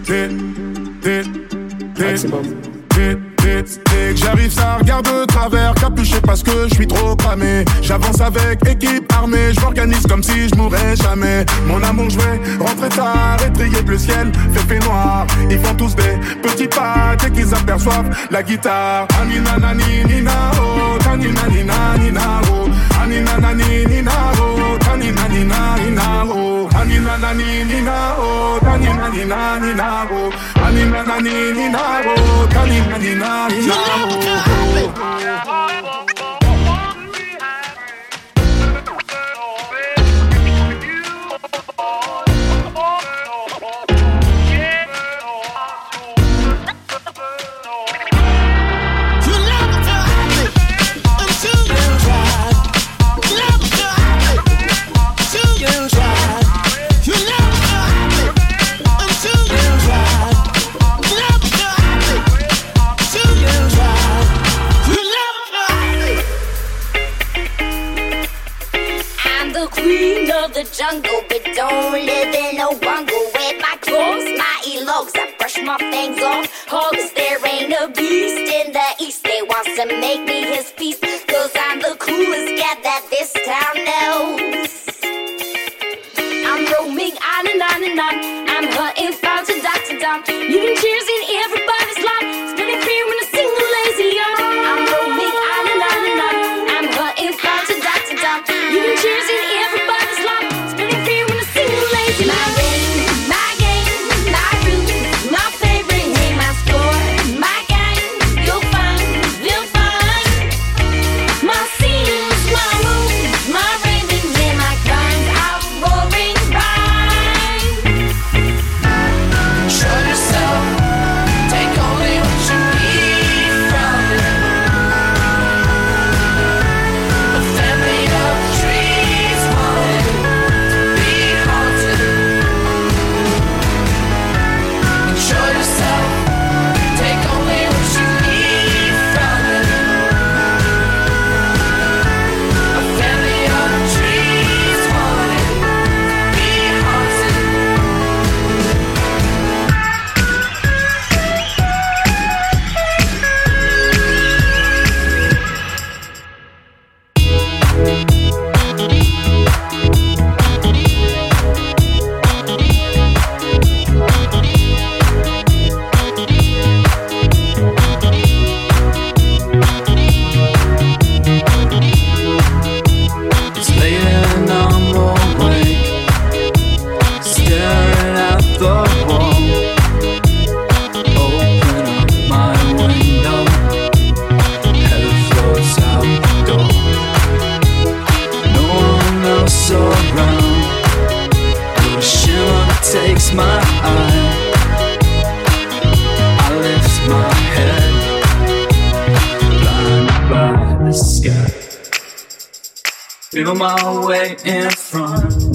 Dès que j'arrive ça regarde de travers, capuché parce que je suis trop cramé. J'avance avec équipe armée, je m'organise comme si je mourrais jamais. Mon amour je vais rentrer tard, étrier le ciel fait noir. Ils font tous des petits pas dès qu'ils aperçoivent la guitare. Anina nani nina oh, tanina nina nina oh, anina nani nina oh, tanina nina nina oh, anina nani nina oh, tanina nina nina oh, anina nani nina oh, tanina nina nina oh. The jungle, but don't live in a bungle. With my clothes, my elogues, I brush my fangs off hogs. There ain't a beast in the east. They wants to make me his feast, cause I'm the coolest cat that this town knows. I'm roaming on and on and on. I'm hunting found to Dr. Dom. Leaving cheers in everybody's life, spreading fear when I sing a lazy yarn. I'm roaming on and on and on. I'm hunting found to Dr. Dom. Leaving cheers in everybody's life. Feel my way in front.